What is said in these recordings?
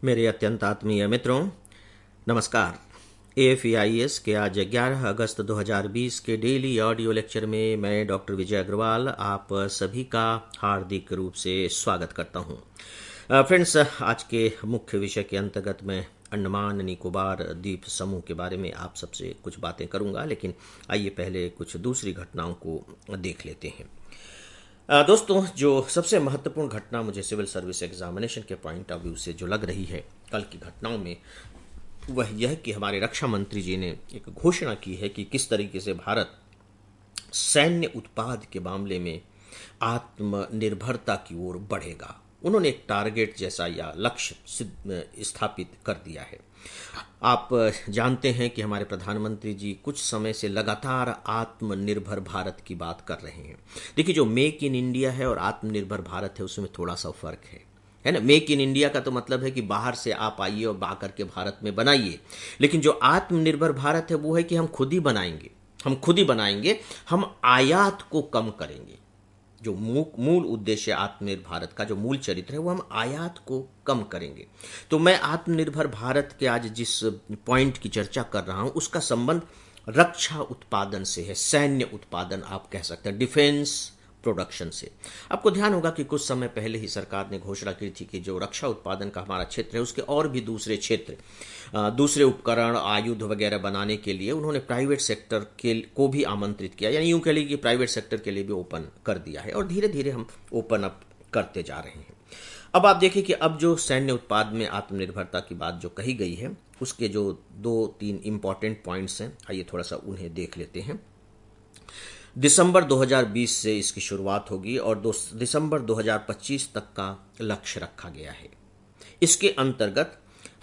मेरे अत्यंत आत्मीय मित्रों, नमस्कार। AFEIS के आज 11 अगस्त 2020 के डेली ऑडियो लेक्चर में मैं डॉक्टर विजय अग्रवाल आप सभी का हार्दिक रूप से स्वागत करता हूं। फ्रेंड्स, आज के मुख्य विषय के अंतर्गत मैं अंडमान निकोबार द्वीप समूह के बारे में आप सबसे कुछ बातें करूंगा, लेकिन आइए पहले कुछ दूसरी घटनाओं को देख लेते हैं। दोस्तों, जो सबसे महत्वपूर्ण घटना मुझे सिविल सर्विस एग्जामिनेशन के पॉइंट ऑफ व्यू से जो लग रही है कल की घटनाओं में, वह यह कि हमारे रक्षा मंत्री जी ने एक घोषणा की है कि किस तरीके से भारत सैन्य उत्पाद के मामले में आत्मनिर्भरता की ओर बढ़ेगा। उन्होंने एक टारगेट जैसा या लक्ष्य स्थापित कर दिया है। आप जानते हैं कि हमारे प्रधानमंत्री जी कुछ समय से लगातार आत्मनिर्भर भारत की बात कर रहे हैं। देखिए, जो मेक इन इंडिया है और आत्मनिर्भर भारत है, उसमें थोड़ा सा फर्क है ना। मेक इन इंडिया का तो मतलब है कि बाहर से आप आइए और बा करके भारत में बनाइए, लेकिन जो आत्मनिर्भर भारत है वो है कि हम खुद ही बनाएंगे, हम आयात को कम करेंगे। जो मूल उद्देश्य आत्मनिर्भर भारत का जो मूल चरित्र है वो हम आयात को कम करेंगे। तो मैं आत्मनिर्भर भारत के आज जिस पॉइंट की चर्चा कर रहा हूं उसका संबंध रक्षा उत्पादन से है। सैन्य उत्पादन आप कह सकते हैं, डिफेंस प्रोडक्शन से। आपको ध्यान होगा कि कुछ समय पहले ही सरकार ने घोषणा की थी कि जो रक्षा उत्पादन का हमारा क्षेत्र है उसके और भी दूसरे क्षेत्र, दूसरे उपकरण, आयुध वगैरह बनाने के लिए उन्होंने प्राइवेट सेक्टर को भी आमंत्रित किया, यानी यूं कह लीजिए कि प्राइवेट सेक्टर के लिए भी ओपन कर दिया है और धीरे धीरे हम ओपन अप करते जा रहे हैं। अब आप देखिए कि अब जो सैन्य उत्पाद में आत्मनिर्भरता की बात जो कही गई है उसके जो 2-3 इंपॉर्टेंट पॉइंट्स हैं, आइए थोड़ा सा उन्हें देख लेते हैं। दिसंबर 2020 से इसकी शुरुआत होगी और दिसंबर 2025 तक का लक्ष्य रखा गया है। इसके अंतर्गत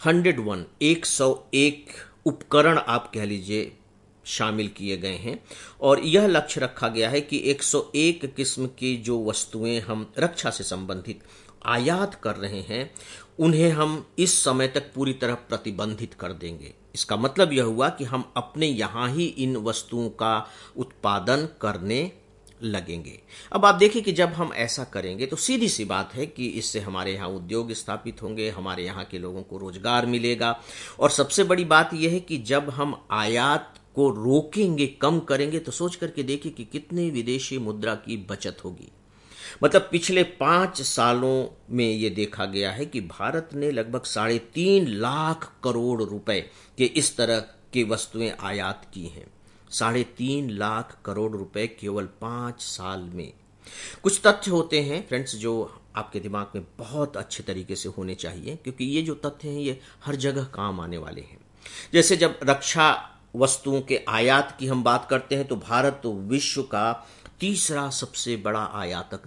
101 उपकरण आप कह लीजिए शामिल किए गए हैं और यह लक्ष्य रखा गया है कि 101 किस्म की जो वस्तुएं हम रक्षा से संबंधित आयात कर रहे हैं उन्हें हम इस समय तक पूरी तरह प्रतिबंधित कर देंगे। इसका मतलब यह हुआ कि हम अपने यहां ही इन वस्तुओं का उत्पादन करने लगेंगे। अब आप देखिए कि जब हम ऐसा करेंगे तो सीधी सी बात है कि इससे हमारे यहाँ उद्योग स्थापित होंगे, हमारे यहाँ के लोगों को रोजगार मिलेगा और सबसे बड़ी बात यह है कि जब हम आयात को रोकेंगे, कम करेंगे, तो सोच करके देखिए कि कितने विदेशी मुद्रा की बचत होगी। मतलब पिछले 5 सालों में यह देखा गया है कि भारत ने लगभग 3.5 लाख करोड़ रुपए के इस तरह की वस्तुएं आयात की हैं। 3.5 लाख करोड़ रुपए केवल 5 साल में। कुछ तथ्य होते हैं फ्रेंड्स जो आपके दिमाग में बहुत अच्छे तरीके से होने चाहिए, क्योंकि ये जो तथ्य हैं ये हर जगह काम आने वाले हैं। जैसे जब रक्षा वस्तुओं के आयात की हम बात करते हैं तो भारत तो विश्व का तीसरा सबसे बड़ा आयातक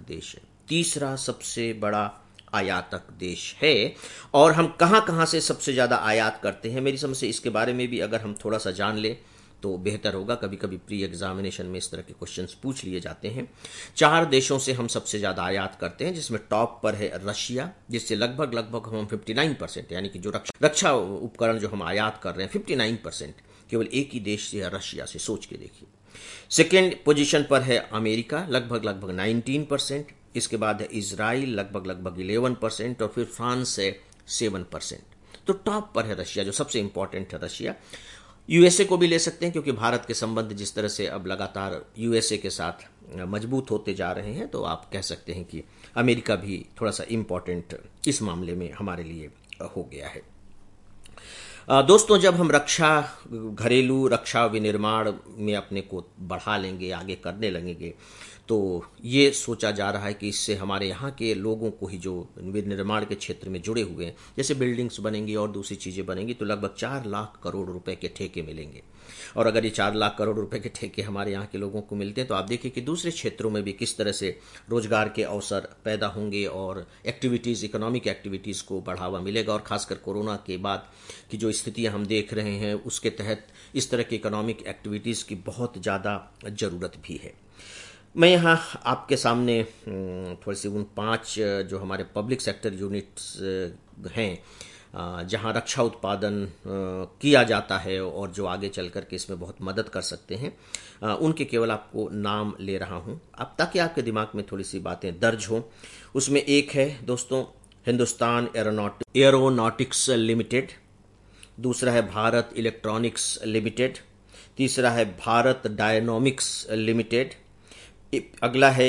देश है। और हम कहां से सबसे ज्यादा आयात करते हैं, मेरी समझ से इसके बारे में भी अगर हम थोड़ा सा जान लें तो बेहतर होगा। कभी कभी प्री एग्जामिनेशन में इस तरह के क्वेश्चंस पूछ लिए जाते हैं। 4 देशों से हम सबसे ज्यादा आयात करते हैं, जिसमें टॉप पर है रशिया, जिससे लगभग हम 59%, यानी कि जो रक्षा उपकरण जो हम आयात कर रहे हैं 59% केवल एक ही देश से है, रशिया से। सोच के देखिए। सेकेंड पोजीशन पर है अमेरिका, लगभग 19%। इसके बाद है इजराइल, लगभग 11%, और फिर फ्रांस है 7%। तो टॉप पर है रशिया, जो सबसे इंपॉर्टेंट है रशिया। यूएसए को भी ले सकते हैं, क्योंकि भारत के संबंध जिस तरह से अब लगातार यूएसए के साथ मजबूत होते जा रहे हैं, तो आप कह सकते हैं कि अमेरिका भी थोड़ा सा इंपॉर्टेंट इस मामले में हमारे लिए हो गया है। दोस्तों, जब हम घरेलू रक्षा विनिर्माण में अपने को बढ़ा लेंगे, आगे करने लगेंगे, तो ये सोचा जा रहा है कि इससे हमारे यहाँ के लोगों को ही जो विनिर्माण के क्षेत्र में जुड़े हुए हैं, जैसे बिल्डिंग्स बनेंगी और दूसरी चीजें बनेंगी, तो लगभग 4 लाख करोड़ रुपए के ठेके मिलेंगे। और अगर ये 4 लाख करोड़ रुपए के ठेके हमारे यहाँ के लोगों को मिलते हैं तो आप देखिए कि दूसरे क्षेत्रों में भी किस तरह से रोजगार के अवसर पैदा होंगे और इकोनॉमिक एक्टिविटीज को बढ़ावा मिलेगा। और खासकर कोरोना के बाद की जो स्थितियां हम देख रहे हैं उसके तहत इस तरह की इकोनॉमिक एक्टिविटीज की बहुत ज्यादा जरूरत भी है। मैं यहाँ आपके सामने थोड़ी सी उन 5 जो हमारे पब्लिक सेक्टर यूनिट्स हैं जहाँ रक्षा उत्पादन किया जाता है और जो आगे चल कर के इसमें बहुत मदद कर सकते हैं, उनके केवल आपको नाम ले रहा हूँ अब ताकि आपके दिमाग में थोड़ी सी बातें दर्ज हों। उसमें एक है दोस्तों हिंदुस्तान एरोनॉटिक्स लिमिटेड, दूसरा है भारत इलेक्ट्रॉनिक्स लिमिटेड, तीसरा है भारत डायनोमिक्स लिमिटेड, अगला है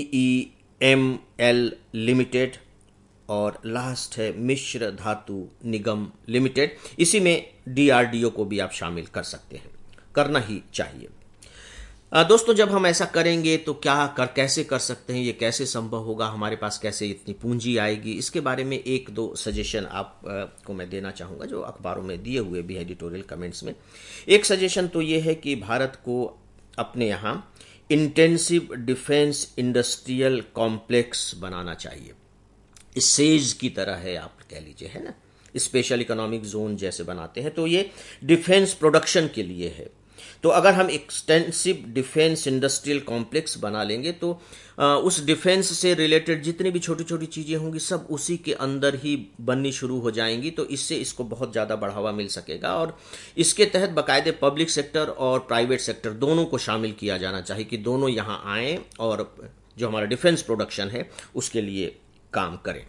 BEML लिमिटेड और लास्ट है मिश्र धातु निगम लिमिटेड। इसी में DRDO को भी आप शामिल कर सकते हैं, करना ही चाहिए। दोस्तों, जब हम ऐसा करेंगे तो कैसे कर सकते हैं, ये कैसे संभव होगा, हमारे पास कैसे इतनी पूंजी आएगी, इसके बारे में एक दो सजेशन आपको मैं देना चाहूँगा जो अखबारों में दिए हुए भी एडिटोरियल कमेंट्स में। एक सजेशन तो ये है कि भारत को अपने यहाँ इंटेंसिव डिफेंस इंडस्ट्रियल कॉम्प्लेक्स बनाना चाहिए। सेज की तरह है, आप कह लीजिए, है ना, स्पेशल इकोनॉमिक जोन जैसे बनाते हैं, तो ये डिफेंस प्रोडक्शन के लिए है। तो अगर हम एक्सटेंसिव डिफेंस इंडस्ट्रियल कॉम्प्लेक्स बना लेंगे तो उस डिफेंस से रिलेटेड जितनी भी छोटी छोटी चीजें होंगी सब उसी के अंदर ही बननी शुरू हो जाएंगी। तो इससे इसको बहुत ज़्यादा बढ़ावा मिल सकेगा और इसके तहत बाकायदे पब्लिक सेक्टर और प्राइवेट सेक्टर दोनों को शामिल किया जाना चाहिए कि दोनों यहाँ आएँ और जो हमारा डिफेंस प्रोडक्शन है उसके लिए काम करें।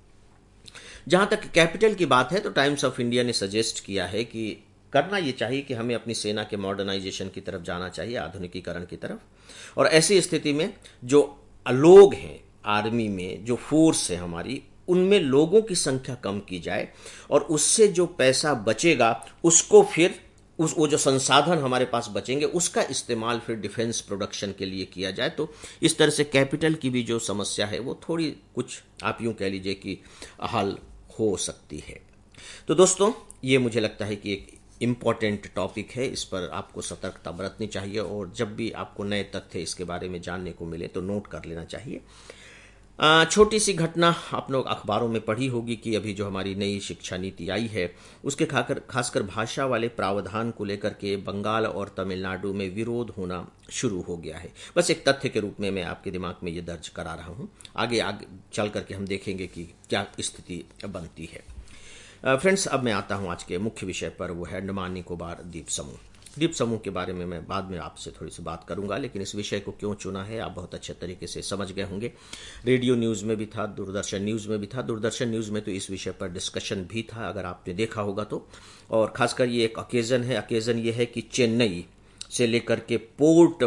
जहां तक कैपिटल की बात है तो टाइम्स ऑफ इंडिया ने सजेस्ट किया है कि करना ये चाहिए कि हमें अपनी सेना के मॉडर्नाइजेशन की तरफ जाना चाहिए, आधुनिकीकरण की तरफ। और ऐसी स्थिति में जो लोग हैं आर्मी में, जो फोर्स है हमारी, उनमें लोगों की संख्या कम की जाए और उससे जो पैसा बचेगा उसको फिर वो जो संसाधन हमारे पास बचेंगे उसका इस्तेमाल फिर डिफेंस प्रोडक्शन के लिए किया जाए। तो इस तरह से कैपिटल की भी जो समस्या है वो थोड़ी कुछ आप यूं कह लीजिए कि हल हो सकती है। तो दोस्तों, ये मुझे लगता है कि एक इम्पॉर्टेंट टॉपिक है, इस पर आपको सतर्कता बरतनी चाहिए और जब भी आपको नए तथ्य इसके बारे में जानने को मिले तो नोट कर लेना चाहिए। छोटी सी घटना आप लोग अखबारों में पढ़ी होगी कि अभी जो हमारी नई शिक्षा नीति आई है उसके खासकर भाषा वाले प्रावधान को लेकर के बंगाल और तमिलनाडु में विरोध होना शुरू हो गया है। बस एक तथ्य के रूप में मैं आपके दिमाग में ये दर्ज करा रहा हूँ, आगे चल करके हम देखेंगे कि क्या स्थिति बनती है। फ्रेंड्स, अब मैं आता हूं आज के मुख्य विषय पर, वो है अंडमान निकोबार द्वीप समूह। द्वीप समूह के बारे में मैं बाद में आपसे थोड़ी सी बात करूंगा, लेकिन इस विषय को क्यों चुना है आप बहुत अच्छे तरीके से समझ गए होंगे। रेडियो न्यूज़ में भी था, दूरदर्शन न्यूज़ में भी था। दूरदर्शन न्यूज़ में तो इस विषय पर डिस्कशन भी था, अगर आपने देखा होगा तो। और खासकर ये एक अकेजन ये है कि चेन्नई से लेकर के पोर्ट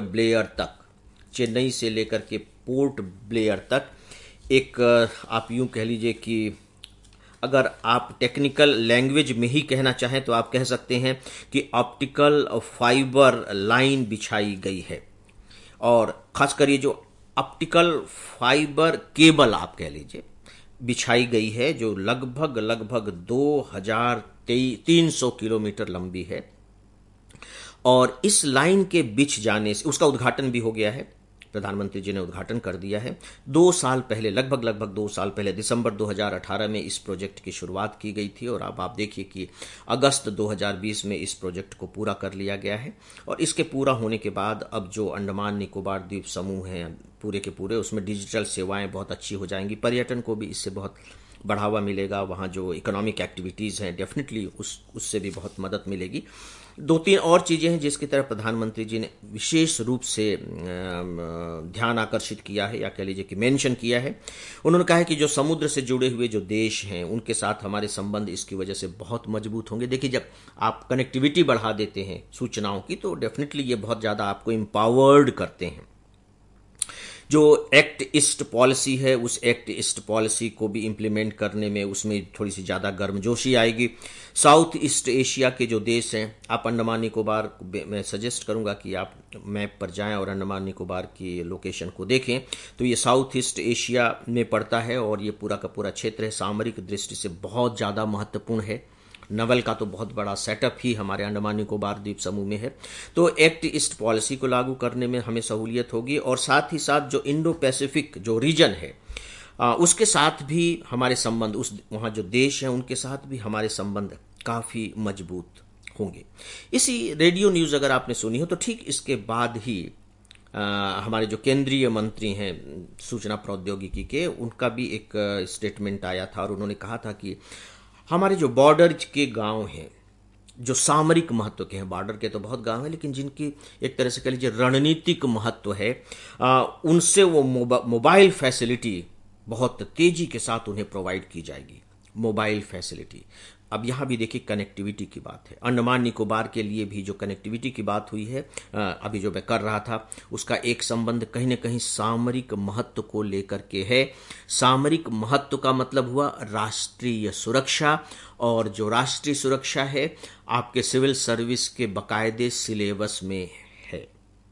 ब्लेयर तक एक आप यूं कह लीजिए कि अगर आप टेक्निकल लैंग्वेज में ही कहना चाहें तो आप कह सकते हैं कि ऑप्टिकल फाइबर लाइन बिछाई गई है। और खासकर ये जो ऑप्टिकल फाइबर केबल आप कह लीजिए बिछाई गई है, जो लगभग 2300 किलोमीटर लंबी है। और इस लाइन के बिछ जाने से उसका उद्घाटन भी हो गया है, प्रधानमंत्री जी ने उद्घाटन कर दिया है। 2 साल पहले, लगभग 2 साल पहले, दिसंबर 2018 में इस प्रोजेक्ट की शुरुआत की गई थी और अब आप देखिए कि अगस्त 2020 में इस प्रोजेक्ट को पूरा कर लिया गया है। और इसके पूरा होने के बाद अब जो अंडमान निकोबार द्वीप समूह हैं पूरे के पूरे, उसमें डिजिटल सेवाएं बहुत अच्छी हो जाएंगी, पर्यटन को भी इससे बहुत बढ़ावा मिलेगा, वहाँ जो इकोनॉमिक एक्टिविटीज़ हैं डेफिनेटली उससे भी बहुत मदद मिलेगी। 2-3 और चीज़ें हैं जिसकी तरफ प्रधानमंत्री जी ने विशेष रूप से ध्यान आकर्षित किया है, या कह लीजिए कि मेंशन किया है। उन्होंने कहा है कि जो समुद्र से जुड़े हुए जो देश हैं उनके साथ हमारे संबंध इसकी वजह से बहुत मजबूत होंगे। देखिए, जब आप कनेक्टिविटी बढ़ा देते हैं सूचनाओं की तो डेफिनेटली ये बहुत ज़्यादा आपको एम्पावर्ड करते हैं। जो एक्ट ईस्ट पॉलिसी है उस एक्ट ईस्ट पॉलिसी को भी इम्प्लीमेंट करने में उसमें थोड़ी सी ज़्यादा गर्मजोशी आएगी। साउथ ईस्ट एशिया के जो देश हैं, आप अंडमान निकोबार, मैं सजेस्ट करूंगा कि आप मैप पर जाएं और अंडमान निकोबार की लोकेशन को देखें तो ये साउथ ईस्ट एशिया में पड़ता है और ये पूरा का पूरा क्षेत्र है, सामरिक दृष्टि से बहुत ज़्यादा महत्वपूर्ण है। नवल का तो बहुत बड़ा सेटअप ही हमारे अंडमान निकोबार द्वीप समूह में है। तो एक्ट ईस्ट पॉलिसी को लागू करने में हमें सहूलियत होगी और साथ ही साथ जो इंडो पैसिफिक जो रीजन है उसके साथ भी हमारे संबंध, वहाँ जो देश हैं उनके साथ भी हमारे संबंध काफ़ी मजबूत होंगे। इसी रेडियो न्यूज़ अगर आपने सुनी हो तो ठीक इसके बाद ही हमारे जो केंद्रीय मंत्री हैं सूचना प्रौद्योगिकी के, उनका भी एक स्टेटमेंट आया था और उन्होंने कहा था कि हमारे जो बॉर्डर के गांव हैं, जो सामरिक महत्व के हैं, बॉर्डर के तो बहुत गांव हैं लेकिन जिनकी एक तरह से कह लीजिए रणनीतिक महत्व है, उनसे वो मोबाइल फैसिलिटी बहुत तेजी के साथ उन्हें प्रोवाइड की जाएगी। मोबाइल फैसिलिटी, अब यहाँ भी देखिए कनेक्टिविटी की बात है। अंडमान निकोबार के लिए भी जो कनेक्टिविटी की बात हुई है, अभी जो मैं कर रहा था, उसका एक संबंध कहीं न कहीं सामरिक महत्व को लेकर के है। सामरिक महत्व का मतलब हुआ राष्ट्रीय सुरक्षा, और जो राष्ट्रीय सुरक्षा है आपके सिविल सर्विस के बाकायदे सिलेबस में है।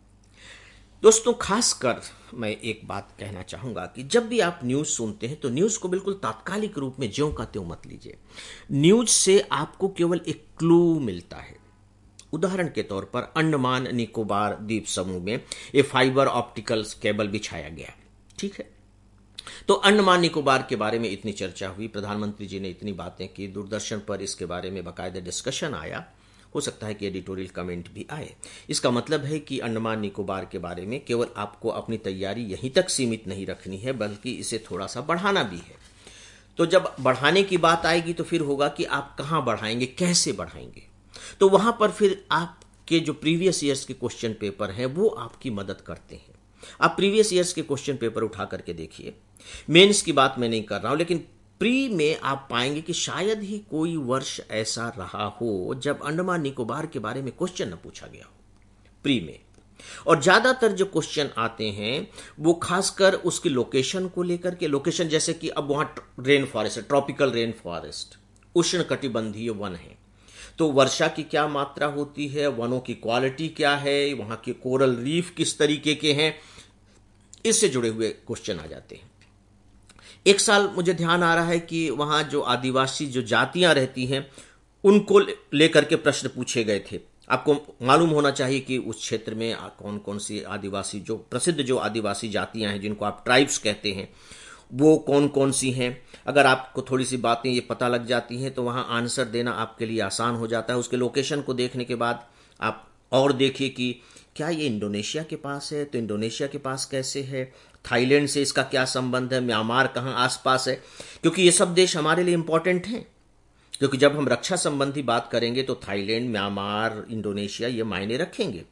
दोस्तों, खासकर मैं एक बात कहना चाहूंगा कि जब भी आप न्यूज सुनते हैं तो न्यूज को बिल्कुल तात्कालिक रूप में ज्यों का त्यों मत लीजिए। न्यूज से आपको केवल एक क्लू मिलता है। उदाहरण के तौर पर अंडमान निकोबार द्वीप समूह में ये फाइबर ऑप्टिकल केबल बिछाया गया, ठीक है। तो अंडमान निकोबार के बारे में इतनी चर्चा हुई, प्रधानमंत्री जी ने इतनी बातें की, दूरदर्शन पर इसके बारे में बाकायदा डिस्कशन आया, हो सकता है कि एडिटोरियल कमेंट भी आए। इसका मतलब है कि अंडमान निकोबार के बारे में केवल आपको अपनी तैयारी यहीं तक सीमित नहीं रखनी है, बल्कि इसे थोड़ा सा बढ़ाना भी है। तो जब बढ़ाने की बात आएगी तो फिर होगा कि आप कहाँ बढ़ाएंगे, कैसे बढ़ाएंगे। तो वहां पर फिर आपके जो प्रीवियस ईयर्स के क्वेश्चन पेपर हैं वो आपकी मदद करते हैं। आप प्रीवियस ईयर्स के क्वेश्चन पेपर उठा करके देखिए। मेंस की बात मैं नहीं कर रहा हूं, लेकिन प्री में आप पाएंगे कि शायद ही कोई वर्ष ऐसा रहा हो जब अंडमान निकोबार के बारे में क्वेश्चन न पूछा गया हो प्री में। और ज्यादातर जो क्वेश्चन आते हैं वो खासकर उसकी लोकेशन को लेकर के, लोकेशन जैसे कि अब वहां रेन फॉरेस्ट है, ट्रॉपिकल रेन फॉरेस्ट, उष्ण कटिबंधीय वन है, तो वर्षा की क्या मात्रा होती है, वनों की क्वालिटी क्या है, वहां के कोरल रीफ किस तरीके के हैं, इससे जुड़े हुए क्वेश्चन आ जाते हैं। एक साल मुझे ध्यान आ रहा है कि वहां जो आदिवासी जो जातियां रहती हैं उनको लेकर के प्रश्न पूछे गए थे। आपको मालूम होना चाहिए कि उस क्षेत्र में कौन कौन सी आदिवासी, जो प्रसिद्ध जो आदिवासी जातियां हैं जिनको आप ट्राइब्स कहते हैं, वो कौन कौन सी हैं। अगर आपको थोड़ी सी बातें ये पता लग जाती हैं तो वहां आंसर देना आपके लिए आसान हो जाता है। उसके लोकेशन को देखने के बाद आप और देखिए कि क्या ये इंडोनेशिया के पास है, तो इंडोनेशिया के पास कैसे है, थाईलैंड से इसका क्या संबंध है, म्यांमार कहाँ आसपास है, क्योंकि ये सब देश हमारे लिए इंपॉर्टेंट हैं। क्योंकि जब हम रक्षा संबंधी बात करेंगे तो थाईलैंड, म्यांमार, इंडोनेशिया ये मायने रखेंगे।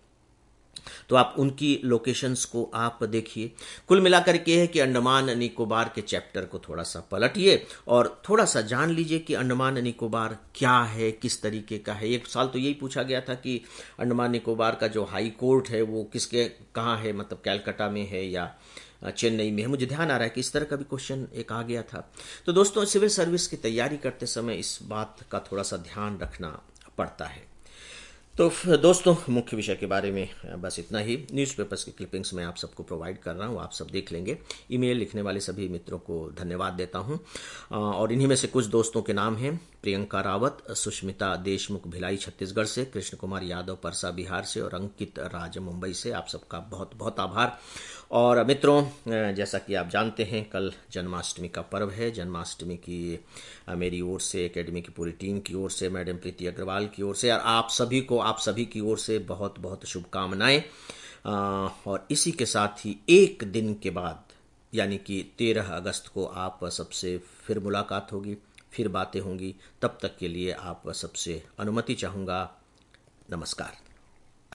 तो आप उनकी लोकेशंस को आप देखिए। कुल मिलाकर के है कि अंडमान निकोबार के चैप्टर को थोड़ा सा पलटिए और थोड़ा सा जान लीजिए कि अंडमान निकोबार क्या है, किस तरीके का है। एक साल तो यही पूछा गया था कि अंडमान निकोबार का जो हाई कोर्ट है वो किसके कहाँ है, मतलब कैलकाटा में है या चेन्नई में है। मुझे ध्यान आ रहा है कि इस तरह का भी क्वेश्चन एक आ गया था। तो दोस्तों, सिविल सर्विस की तैयारी करते समय इस बात का थोड़ा सा ध्यान रखना पड़ता है। तो दोस्तों, मुख्य विषय के बारे में बस इतना ही। न्यूज़पेपर्स की क्लिपिंग्स मैं आप सबको प्रोवाइड कर रहा हूँ, आप सब देख लेंगे। ईमेल लिखने वाले सभी मित्रों को धन्यवाद देता हूँ। और इन्हीं में से कुछ दोस्तों के नाम हैं: प्रियंका रावत, सुष्मिता देशमुख भिलाई छत्तीसगढ़ से, कृष्ण कुमार यादव परसा बिहार से और अंकित राज मुंबई से। आप सबका बहुत बहुत आभार। और मित्रों, जैसा कि आप जानते हैं कल जन्माष्टमी का पर्व है। जन्माष्टमी की मेरी ओर से, एकेडमी की पूरी टीम की ओर से, मैडम प्रीति अग्रवाल की ओर से और आप सभी की ओर से बहुत बहुत शुभकामनाएं। और इसी के साथ ही एक दिन के बाद यानी कि 13 अगस्त को आप सबसे फिर मुलाकात होगी, फिर बातें होंगी। तब तक के लिए आप सबसे अनुमति चाहूँगा। नमस्कार।